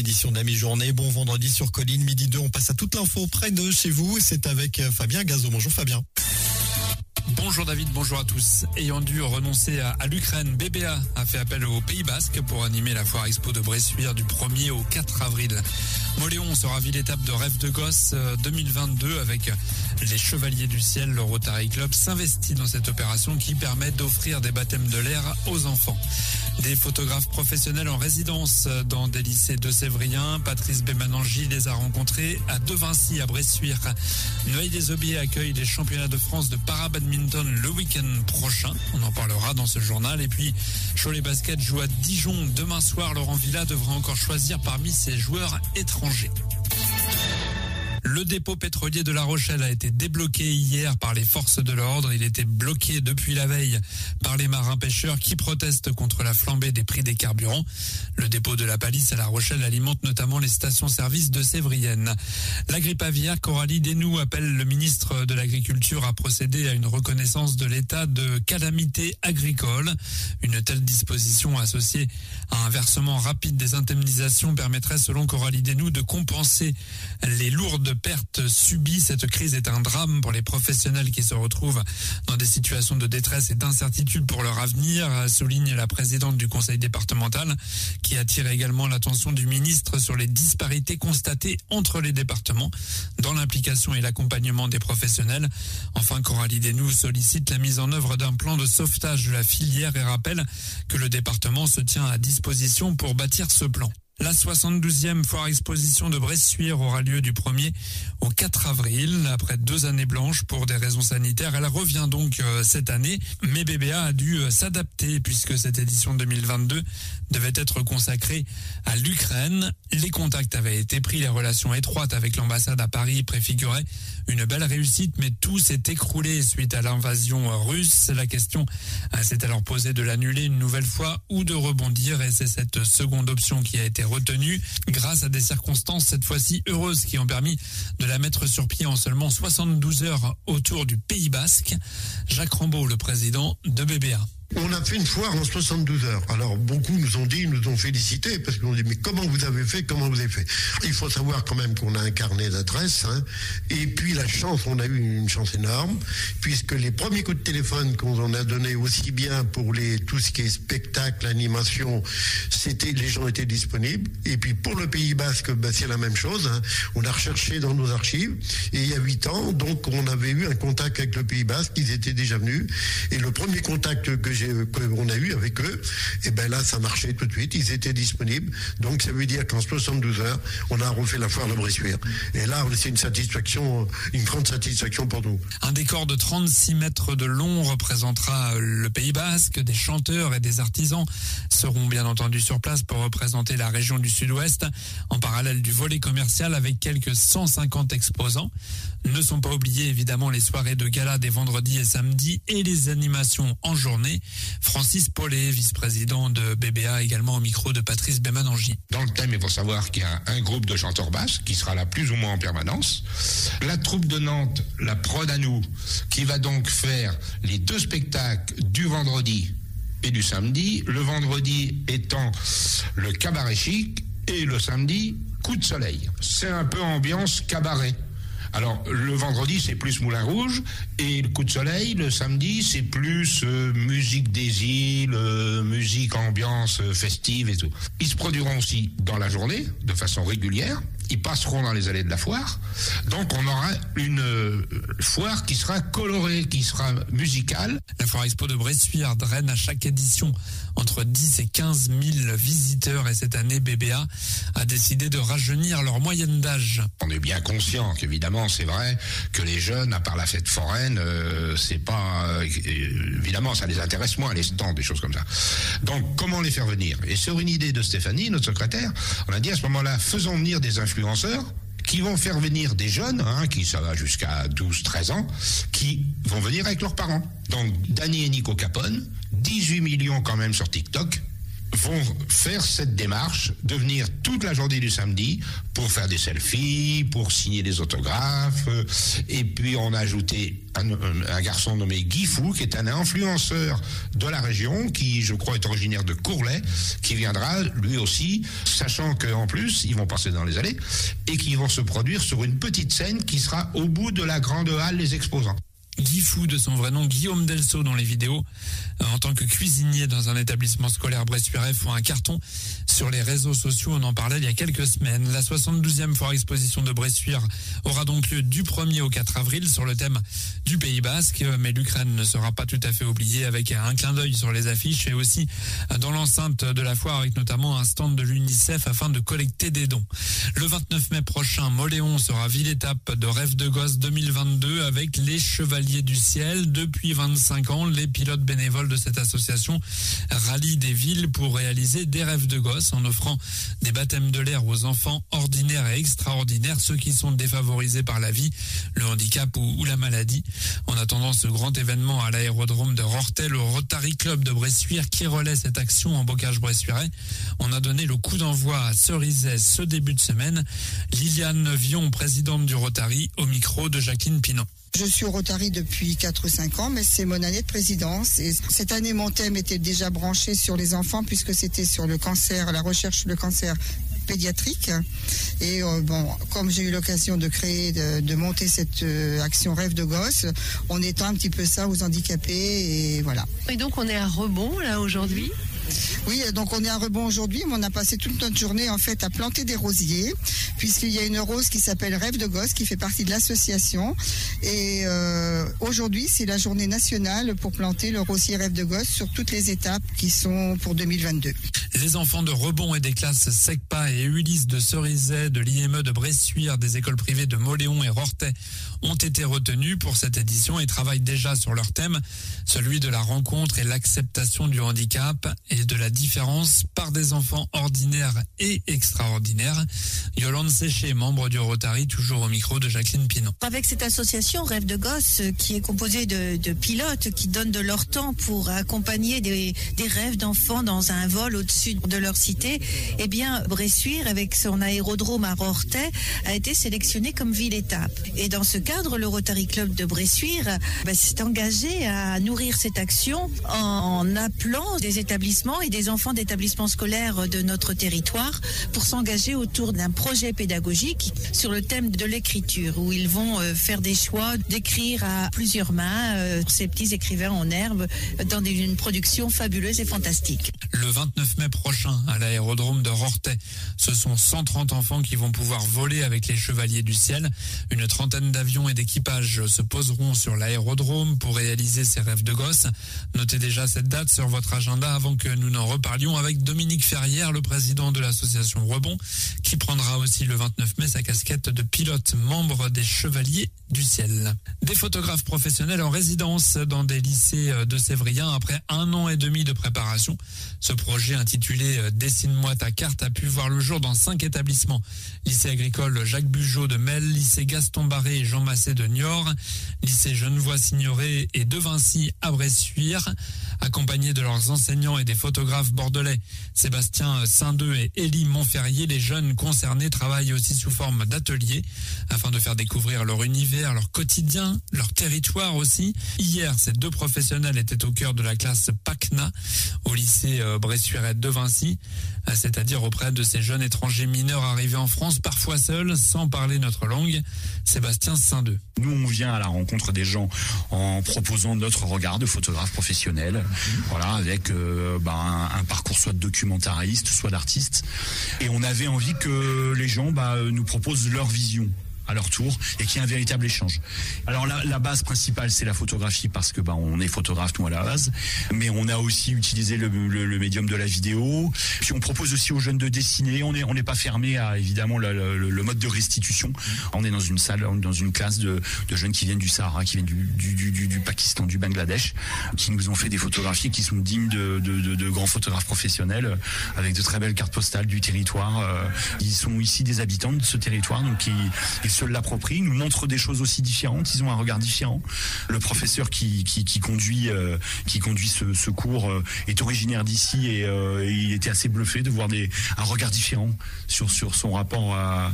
édition de la mi-journée. Bon vendredi sur Colline, midi 2. On passe à toute l'info près de chez vous. C'est avec Fabien Gazo. Bonjour Fabien. Bonjour David, bonjour à tous. Ayant dû renoncer à l'Ukraine, BBA a fait appel au Pays Basque pour animer la foire expo de Bressuire du 1er au 4 avril. Moléon sera l'étape de Rêve de Gosse 2022 avec les Chevaliers du Ciel. Le Rotary Club s'investit dans cette opération qui permet d'offrir des baptêmes de l'air aux enfants. Des photographes professionnels en résidence dans des lycées de Sévrien. Patrice Bémanangi les a rencontrés à De Vinci, à Bressuire. Noailles des Aubiers accueille les championnats de France de para-badminton le week-end prochain. On en parlera dans ce journal. Et puis, Cholet Basket joue à Dijon demain soir. Laurent Villa devra encore choisir parmi ses joueurs étrangers. Le dépôt pétrolier de La Rochelle a été débloqué hier par les forces de l'ordre. Il était bloqué depuis la veille par les marins pêcheurs qui protestent contre la flambée des prix des carburants. Le dépôt de la Palisse à La Rochelle alimente notamment les stations-service de Sévrienne. La grippe aviaire, Coralie Desnoux appelle le ministre de l'Agriculture à procéder à une reconnaissance de l'état de calamité agricole. Une telle disposition associée à un versement rapide des indemnisations permettrait, selon Coralie Desnoux, de compenser les lourdes pertes subies. Cette crise est un drame pour les professionnels qui se retrouvent dans des situations de détresse et d'incertitude pour leur avenir, souligne la présidente du conseil départemental, qui attire également l'attention du ministre sur les disparités constatées entre les départements dans l'implication et l'accompagnement des professionnels. Enfin, Coralie Desnoux sollicite la mise en œuvre d'un plan de sauvetage de la filière et rappelle que le département se tient à disposition pour bâtir ce plan. La 72e foire exposition de Bressuire aura lieu du 1er au 4 avril. Après 2 années blanches pour des raisons sanitaires, elle revient donc cette année. Mais BBA a dû s'adapter puisque cette édition 2022 devait être consacrée à l'Ukraine. Les contacts avaient été pris, les relations étroites avec l'ambassade à Paris préfiguraient une belle réussite, mais tout s'est écroulé suite à l'invasion russe. La question s'est alors posée de l'annuler une nouvelle fois ou de rebondir, et c'est cette seconde option qui a été retenue grâce à des circonstances cette fois-ci heureuses qui ont permis de la mettre sur pied en seulement 72 heures autour du Pays Basque. Jacques Rambaud, le président de BBA. On a fait une foire en 72 heures. Alors, beaucoup nous ont félicité parce qu'on dit, mais comment vous avez fait? Il faut savoir quand même qu'on a un carnet d'adresses, Et puis, on a eu une chance énorme, puisque les premiers coups de téléphone qu'on en a donné aussi bien pour tout ce qui est spectacle, animation, les gens étaient disponibles. Et puis, pour le Pays Basque, c'est la même chose, On a recherché dans nos archives. Et il y a 8 ans, donc, on avait eu un contact avec le Pays Basque. Ils étaient déjà venus. Et le premier contact qu'on a eu avec eux, et là ça marchait tout de suite, ils étaient disponibles, donc ça veut dire qu'en 72 heures on a refait la foire de Bressuire, et là c'est une grande satisfaction pour nous. Un décor de 36 mètres de long représentera le Pays Basque. Des chanteurs et des artisans seront bien entendu sur place pour représenter la région du Sud-Ouest, en parallèle du volet commercial avec quelques 150 exposants. Ne sont pas oubliés évidemment les soirées de gala des vendredis et samedis et les animations en journée. Francis Paulet, vice-président de BBA, également au micro de Patrice Bémanangi. Dans le thème, il faut savoir qu'il y a un groupe de chanteurs basques qui sera là plus ou moins en permanence. La troupe de Nantes, la Prod à nous, qui va donc faire les 2 spectacles du vendredi et du samedi. Le vendredi étant le cabaret chic et le samedi, coup de soleil. C'est un peu ambiance cabaret. Alors, le vendredi, c'est plus Moulin Rouge, et le coup de soleil, le samedi, c'est plus musique des îles, musique ambiance festive et tout. Ils se produiront aussi dans la journée, de façon régulière. Ils passeront dans les allées de la foire. Donc, on aura une foire qui sera colorée, qui sera musicale. La foire expo de Bressuire draine à chaque édition entre 10 et 15 000 visiteurs, et cette année, BBA a décidé de rajeunir leur moyenne d'âge. On est bien conscient qu'évidemment, c'est vrai que les jeunes, à part la fête foraine, c'est pas... évidemment, ça les intéresse moins, les stands, des choses comme ça. Donc, comment les faire venir? Et sur une idée de Stéphanie, notre secrétaire, on a dit à ce moment-là, faisons venir des influenceurs qui vont faire venir des jeunes, ça va jusqu'à 12-13 ans, qui vont venir avec leurs parents. Donc, Dany et Nico Capone, 18 millions quand même sur TikTok, vont faire cette démarche de venir toute la journée du samedi pour faire des selfies, pour signer des autographes. Et puis on a ajouté un garçon nommé Guy Fou, qui est un influenceur de la région, qui je crois est originaire de Courlay, qui viendra lui aussi, sachant qu'en plus ils vont passer dans les allées et qu'ils vont se produire sur une petite scène qui sera au bout de la grande halle des exposants. Guy Fou, de son vrai nom Guillaume Delceau dans les vidéos, en tant que cuisinier dans un établissement scolaire bressuirais, font un carton sur les réseaux sociaux. On en parlait il y a quelques semaines. La 72e foire exposition de Bressuire aura donc lieu du 1er au 4 avril sur le thème du Pays Basque. Mais l'Ukraine ne sera pas tout à fait oubliée, avec un clin d'œil sur les affiches et aussi dans l'enceinte de la foire, avec notamment un stand de l'UNICEF afin de collecter des dons. Le 29 mai prochain, Moléon sera ville-étape de Rêve de Gosse 2022 avec les Chevaliers du Ciel. Depuis 25 ans, les pilotes bénévoles de cette association rallient des villes pour réaliser des rêves de gosses en offrant des baptêmes de l'air aux enfants ordinaires et extraordinaires, ceux qui sont défavorisés par la vie, le handicap ou la maladie. En attendant ce grand événement à l'aérodrome de Rortel, le Rotary Club de Bressuire qui relaie cette action en bocage bressuirais, on a donné le coup d'envoi à Cerizay ce début de semaine. Liliane Vion, présidente du Rotary, au micro de Jacqueline Pinon. Je suis au Rotary depuis 4 ou 5 ans, mais c'est mon année de présidence. Et cette année, mon thème était déjà branché sur les enfants, puisque c'était sur le cancer, la recherche sur le cancer pédiatrique. Et comme j'ai eu l'occasion de créer, de monter cette action Rêve de Gosse, on étend un petit peu ça aux handicapés, et voilà. Et donc on est à Rebond là aujourd'hui. Oui, donc on est à Rebond aujourd'hui, mais on a passé toute notre journée en fait à planter des rosiers, puisqu'il y a une rose qui s'appelle Rêve de Gosse, qui fait partie de l'association. Et aujourd'hui, c'est la journée nationale pour planter le rosier Rêve de Gosse sur toutes les étapes qui sont pour 2022. Les enfants de Rebond et des classes SECPA et Ulysse de Cerizay, de l'IME de Bressuire, des écoles privées de Moléon et Rortet ont été retenus pour cette édition et travaillent déjà sur leur thème, celui de la rencontre et l'acceptation du handicap et de la différence par des enfants ordinaires et extraordinaires. Yolande Séché, membre du Rotary, toujours au micro de Jacqueline Pinon. Avec cette association Rêve de Gosse, qui est composée de pilotes qui donnent de leur temps pour accompagner des rêves d'enfants dans un vol au-dessus de leur cité, eh bien, Bressuire, avec son aérodrome à Rortet, a été sélectionné comme ville-étape. Et dans ce cadre, le Rotary Club de Bressuire s'est engagé à nourrir cette action en appelant des établissements et des enfants d'établissements scolaires de notre territoire pour s'engager autour d'un projet pédagogique sur le thème de l'écriture, où ils vont faire des choix d'écrire à plusieurs mains ces petits écrivains en herbe dans une production fabuleuse et fantastique. Le 29 mai prochain, à l'aérodrome de Rortet, ce sont 130 enfants qui vont pouvoir voler avec les Chevaliers du Ciel. Une trentaine d'avions et d'équipages se poseront sur l'aérodrome pour réaliser ces rêves de gosses. Notez déjà cette date sur votre agenda avant que nous n'en reparlions avec Dominique Ferrière, le président de l'association Rebond, qui prendra aussi le 29 mai sa casquette de pilote, membre des Chevaliers du Ciel. Des photographes professionnels en résidence dans des lycées de Sévrien après 1 an et demi de préparation. Ce projet intitulé « Dessine-moi ta carte » a pu voir le jour dans 5 établissements. Lycée agricole Jacques Bugeaud de Mel, lycée Gaston Barré et Jean Massé de Niort, lycée Genevois-Signoret et de Vinci à Bressuire, accompagnés de leurs enseignants et des photographes bordelais Sébastien Saint-Deux et Élie Montferrier. Les jeunes concernés travaillent aussi sous forme d'ateliers afin de faire découvrir leur univers, leur quotidien, leur territoire aussi. Hier, ces 2 professionnels étaient au cœur de la classe PACNA au lycée Bressuiret de Vinci, c'est-à-dire auprès de ces jeunes étrangers mineurs arrivés en France, parfois seuls, sans parler notre langue. Sébastien Saint-Deux. Nous, on vient à la rencontre des gens en proposant notre regard de photographe professionnel, voilà, avec un parcours soit de documentariste, soit d'artiste. Et on avait envie que les gens nous proposent leur vision à leur tour et qu'il y ait un véritable échange. Alors la base principale, c'est la photographie, parce que on est photographe nous à la base, mais on a aussi utilisé le médium de la vidéo. Puis on propose aussi aux jeunes de dessiner. On n'est pas fermé à évidemment le mode de restitution. On est dans une salle, dans une classe de jeunes qui viennent du Sahara, qui viennent du Pakistan, du Bangladesh, qui nous ont fait des photographies qui sont dignes de grands photographes professionnels, avec de très belles cartes postales du territoire. Ils sont ici des habitants de ce territoire, donc ils se l'approprient, nous montrent des choses aussi différentes, ils ont un regard différent. Le professeur qui conduit ce cours est originaire d'ici et il était assez bluffé de voir un regard différent sur son rapport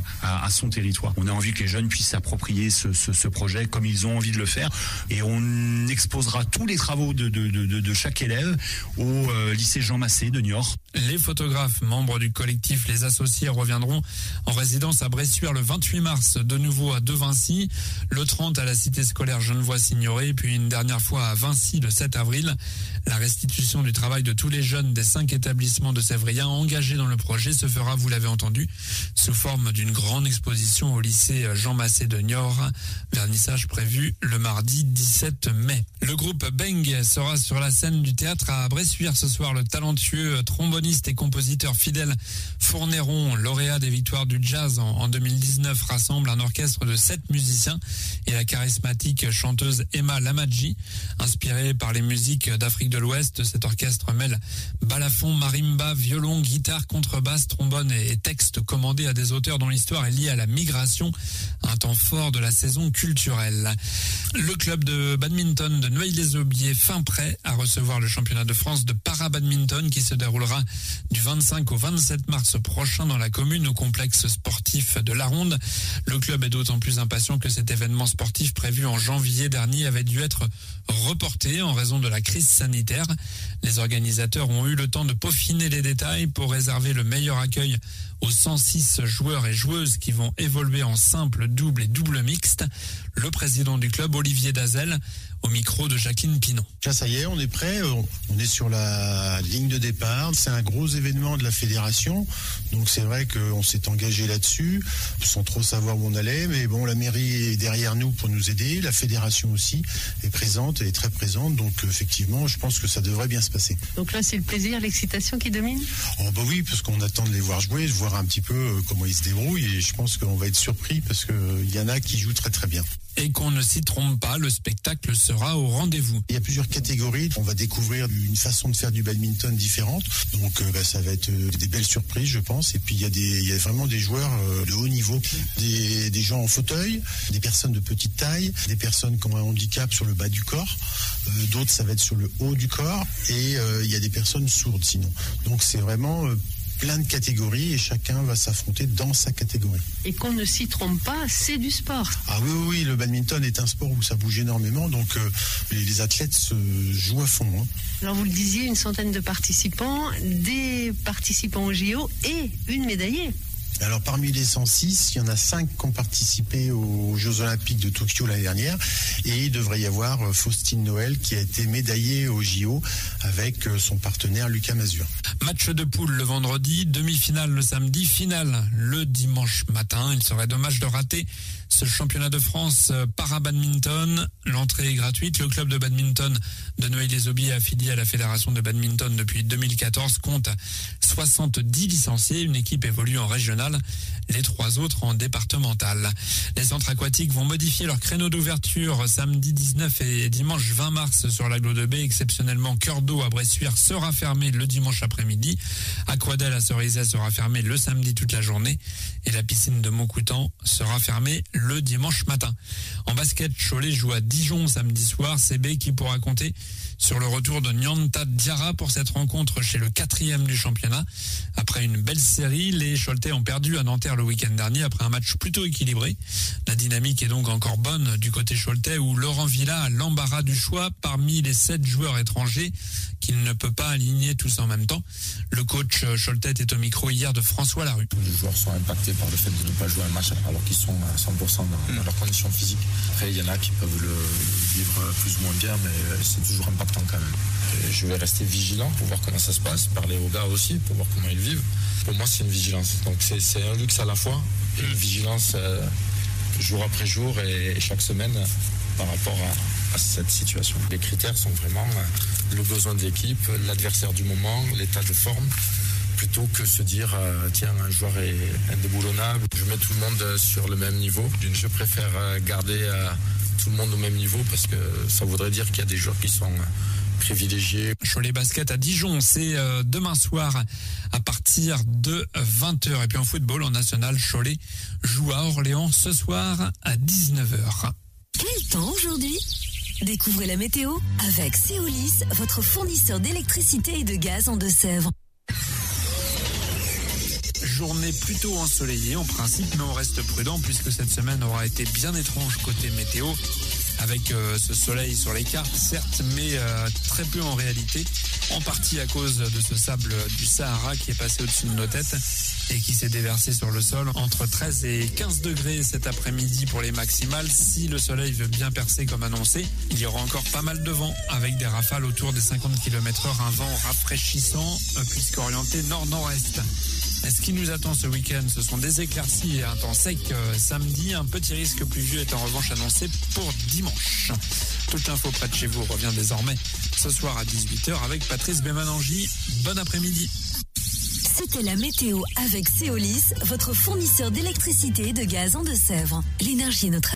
à son territoire. On a envie que les jeunes puissent s'approprier ce projet comme ils ont envie de le faire, et on exposera tous les travaux de chaque élève au lycée Jean Massé de Niort. Les photographes, membres du collectif Les Associés, reviendront en résidence à Bressuire le 28 mars, de nouveau à Devincy, le 30 à la cité scolaire Genevois-Signoret, puis une dernière fois à Vincy le 7 avril. La restitution du travail de tous les jeunes des 5 établissements de Sévrien engagés dans le projet se fera, vous l'avez entendu, sous forme d'une grande exposition au lycée Jean Massé de Niort. Vernissage prévu le mardi 17 mai. Le groupe Beng sera sur la scène du théâtre à Bressuire ce soir. Le talentueux tromboniste et compositeur Fidèle Fourneron, lauréat des victoires du jazz en 2019, rassemble un orchestre de 7 musiciens et la charismatique chanteuse Emma Lamadji. Inspirée par les musiques d'Afrique de l'Ouest, cet orchestre mêle balafon, marimba, violon, guitare, contrebasse, trombone et textes commandés à des auteurs dont l'histoire est liée à la migration, un temps fort de la saison culturelle. Le club de badminton de Noailles-les-Aubiers fin prêt à recevoir le championnat de France de para-badminton qui se déroulera du 25 au 27 mars prochain dans la commune au complexe sportif de La Ronde. Le club est d'autant plus impatient que cet événement sportif prévu en janvier dernier avait dû être reporté en raison de la crise sanitaire. Les organisateurs ont eu le temps de peaufiner les détails pour réserver le meilleur accueil aux 106 joueurs et joueuses qui vont évoluer en simple, double et double mixte. Le président du club, Olivier Dazel, au micro de Jacqueline Pinon. Là, ça y est, on est prêt, on est sur la ligne de départ. C'est un gros événement de la fédération, donc c'est vrai qu'on s'est engagé là-dessus, sans trop savoir où on allait, mais bon, la mairie est derrière nous pour nous aider, la fédération aussi est présente, elle est très présente, donc effectivement, je pense que ça devrait bien se passer. Donc là, c'est le plaisir, l'excitation qui domine ? Oh bah oui, parce qu'on attend de les voir jouer, de voir un petit peu comment ils se débrouillent, et je pense qu'on va être surpris, parce qu'il y en a qui jouent très très bien. Et qu'on ne s'y trompe pas, le spectacle sera au rendez-vous. Il y a plusieurs catégories. On va découvrir une façon de faire du badminton différente. Donc ça va être des belles surprises, je pense. Et puis il y a vraiment des joueurs de haut niveau, des gens en fauteuil, des personnes de petite taille, des personnes qui ont un handicap sur le bas du corps. D'autres, ça va être sur le haut du corps. Et il y a des personnes sourdes sinon. Donc c'est vraiment plein de catégories et chacun va s'affronter dans sa catégorie. Et qu'on ne s'y trompe pas, c'est du sport. Ah oui, le badminton est un sport où ça bouge énormément, donc les athlètes se jouent à fond. Hein. Alors vous le disiez, une centaine de participants, des participants au JO et une médaillée. Alors parmi les 106, il y en a 5 qui ont participé aux Jeux Olympiques de Tokyo l'année dernière, et il devrait y avoir Faustine Noël qui a été médaillée au JO avec son partenaire Lucas Mazur. Match de poule le vendredi, demi-finale le samedi, finale le dimanche matin. Il serait dommage de rater ce championnat de France para-badminton. L'entrée est gratuite. Le club de badminton de Noailles-les-Aubiers, affilié à la fédération de badminton depuis 2014, compte 70 licenciés. Une équipe évolue en régional, les 3 autres en départemental. Les centres aquatiques vont modifier leur créneau d'ouverture samedi 19 et dimanche 20 mars sur l'Aglo de Baie. Exceptionnellement, Cœur d'eau à Bressuire sera fermé le dimanche après-midi. Aquadel à Cerizay sera fermé le samedi toute la journée. Et la piscine de Montcoutan sera fermée le dimanche matin. En basket, Cholet joue à Dijon samedi soir. CB qui pourra compter sur le retour de Nyanta Diarra pour cette rencontre chez le 4e du championnat. Après une belle série, les Choletais ont perdu à Nanterre le week-end dernier après un match plutôt équilibré. La dynamique est donc encore bonne du côté choletais où Laurent Villa a l'embarras du choix parmi les 7 joueurs étrangers qu'il ne peut pas aligner tous en même temps. Le coach choletais est au micro hier de François Larue. Les joueurs sont impactés par le fait de ne pas jouer un match alors qu'ils sont à 100% dans leurs conditions physiques. Après, il y en a qui peuvent le vivre plus ou moins bien, mais c'est toujours impactant quand même. Je vais rester vigilant pour voir comment ça se passe, parler aux gars aussi pour voir comment ils vivent. Pour moi, c'est une vigilance. Donc c'est un luxe à la fois, et une vigilance jour après jour et chaque semaine par rapport à cette situation. Les critères sont vraiment le besoin de l'équipe, l'adversaire du moment, l'état de forme, plutôt que se dire tiens, un joueur est indéboulonnable. Je mets tout le monde sur le même niveau. Je préfère garder tout le monde au même niveau parce que ça voudrait dire qu'il y a des joueurs qui sont privilégiés. Cholet Basket à Dijon, c'est demain soir à partir partir de 20h. Et puis en football, en national, Cholet joue à Orléans ce soir à 19h. Quel temps aujourd'hui ? Découvrez la météo avec Céolis, votre fournisseur d'électricité et de gaz en Deux-Sèvres. Journée plutôt ensoleillée en principe, mais on reste prudent puisque cette semaine aura été bien étrange côté météo, avec ce soleil sur les cartes, certes, mais très peu en réalité, en partie à cause de ce sable du Sahara qui est passé au-dessus de nos têtes et qui s'est déversé sur le sol. Entre 13 et 15 degrés cet après-midi pour les maximales. Si le soleil veut bien percer comme annoncé, il y aura encore pas mal de vent avec des rafales autour des 50 km/h, un vent rafraîchissant puisqu'orienté nord-nord-est. Ce qui nous attend ce week-end, ce sont des éclaircies et un temps sec samedi. Un petit risque pluvieux est en revanche annoncé pour dimanche. Toute l'info près de chez vous revient désormais ce soir à 18h avec Patrice Bémanangi. Bon après-midi. C'était la météo avec Céolis, votre fournisseur d'électricité et de gaz en Deux-Sèvres. L'énergie est notre